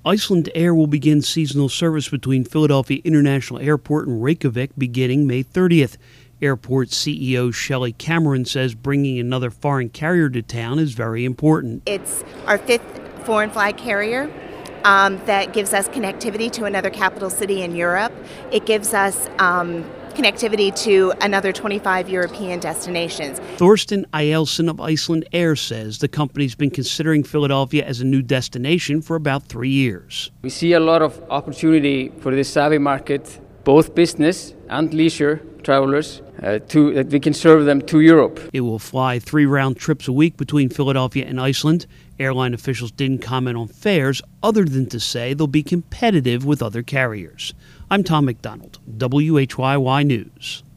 Iceland Air will begin seasonal service between Philadelphia International Airport and Reykjavik beginning May 30th. Airport CEO Shelley Cameron says bringing another foreign carrier to town is very important. It's our fifth foreign flag carrier that gives us connectivity to another capital city in Europe. It gives us connectivity to another 25 European destinations. Thorsten Eilson of Iceland Air says the company's been considering Philadelphia as a new destination for about 3 years. We see a lot of opportunity for this savvy market, both business and leisure travelers, that we can serve them to Europe. It will fly 3 round trips a week between Philadelphia and Iceland. Airline officials didn't comment on fares other than to say they'll be competitive with other carriers. I'm Tom McDonald, WHYY News.